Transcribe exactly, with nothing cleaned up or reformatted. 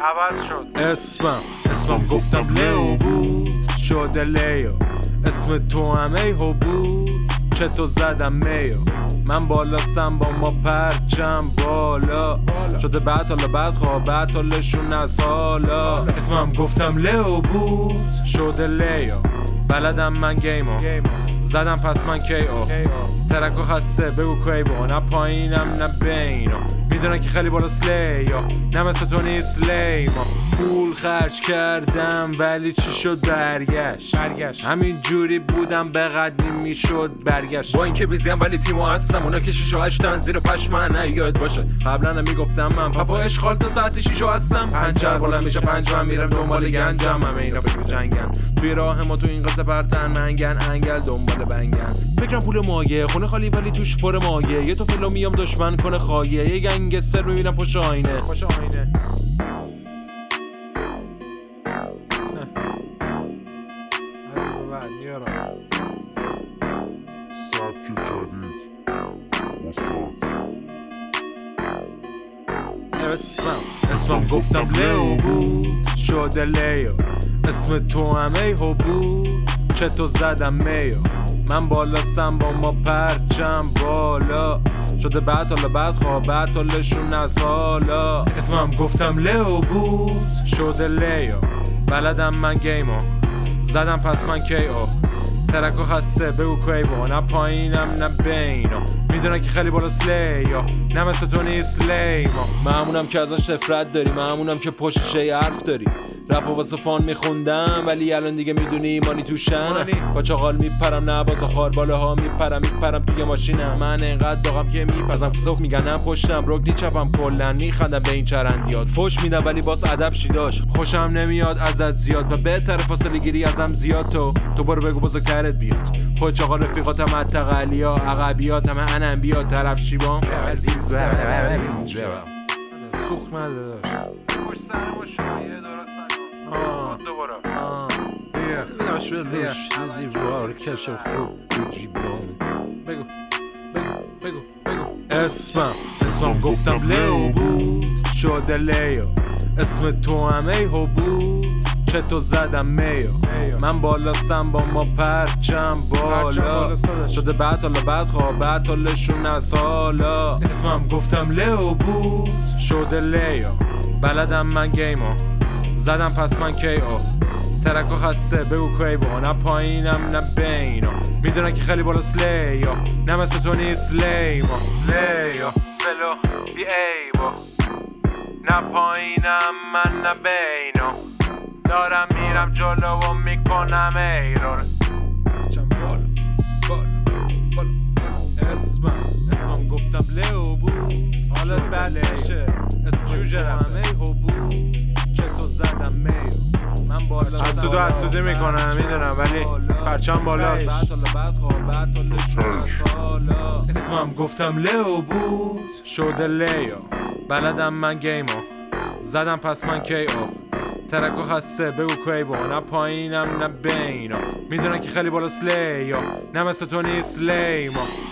عوض شد اسمم اسمم گفتم لیو بود شده لیو اسم تو همه هو بود چطور زدم میو من بالا سم با ما پرچم بالا شده بعد حالا بعد خواه بعد حالشون از حالا اسمم گفتم لیو بود شده لیو بلدم من گیمو زدم پس من کی او ترکو خسته بگو کیبو نه پایینم نه بینو میدونن که خیلی بالا سلیو نه مثل تو نیست لیما پول خرج کردم ولی چی شد برگشت برگشت همین جوری بودم به قدیم میشد برگشت با اینکه بیزیم ولی تیمو هستم اونا که شیش و هشتن زیر پشمن نیاد باشه قبلا میگفتم من پاپا اشغال تا ساعت شیش و هستم پنجر بالا میشه پنج من میرم دنبال گنجم همه اینا بگو جنگن توی راه ما تو این قصه پرتن منگن انگل دنبال بنگن فکرم پول مایه خونه خالی ولی توش پر مایه یه تو فلو میام دشمن کنه خایه یه گنگستر میبینم پشت آینه پشت آینه از بعد میارم سبک جدید استاد اسمم اسمم گفتم لیو بود شده لیو اسم تو همه هو بود چطور زدم میو من بالا سم با ما پرچم بالا شده بعد حالا بعد خواه بعد حالشون از حالا اسمم گفتم لیو بود شده لیو بلدم من گیمو زدم پس من کی او ترکو خسته بگو کیبو نه پایینم نه بینو میدونن که خیلی بالا سلیو نه مثل تو نیست لیما من همونم که ازش نفرت داری من همونم که پشتش ای حرف داری رپ و واسه فان میخوندم ولی الان دیگه میدونی مانی توشن با چاقال میپرم نه باز خار بالا ها میپرم میپرم توی ماشینم من انقدر داغم که میپزم که سوخ میگنم پشتم رکنی چپم کلن میخندم به این چرندیات فوش میدم ولی باز ادب شی داشت خوشم نمیاد ازت زیاد و بهتر فاصله گیری ازم زیاد تو تو برو بگو بزرگترت بیاد خود چاقال رفیقاتم اتقلیا عقبیات همه انم بیاد طرف شیبام سوخ نده داشت پشت سر ما شایه درست نکن آه دوباره آه بیا لاش لاش دیوار کش خوب تو جیبون بگو بگو بگو بگو اسمم اسمم گفتم لیو بود شده لیو اسم تو همه هو بود چطور زدم میو من بالا سم با ما پرچم بالا شده بعد حالا بعد خواه بعد حالشون از حالا اسمم گفتم لیو بود شده لیو بلدم من گیمو زدم پس من کی او ترکو خسته بگو کیبو نه پایینم نه بینو میدونن که خیلی بالا سلیو نه مثل تو نیست لیما لیو فلو بی ایبو نه پایینم من نه بینو دارم میرم جلو و میکنم ایرون چم بالا بالا بالا اسمم اسمم گفتم لیو بود حالت بلشه اسم جوجه همه هو بود چطور زدم میو من بالا حسودو حسودی میکنم میدونم ولی پرچم بالاست بعد حالا بعد خواه بعد حالا اسمم گفتم لیو بود شده لیو بلدم من گیمو زدم پس من کی او ترکو خسته بگو کیبو نه پایینم نه بینو میدونن که خیلی بالا سلیو نه مثل تو نیست لیما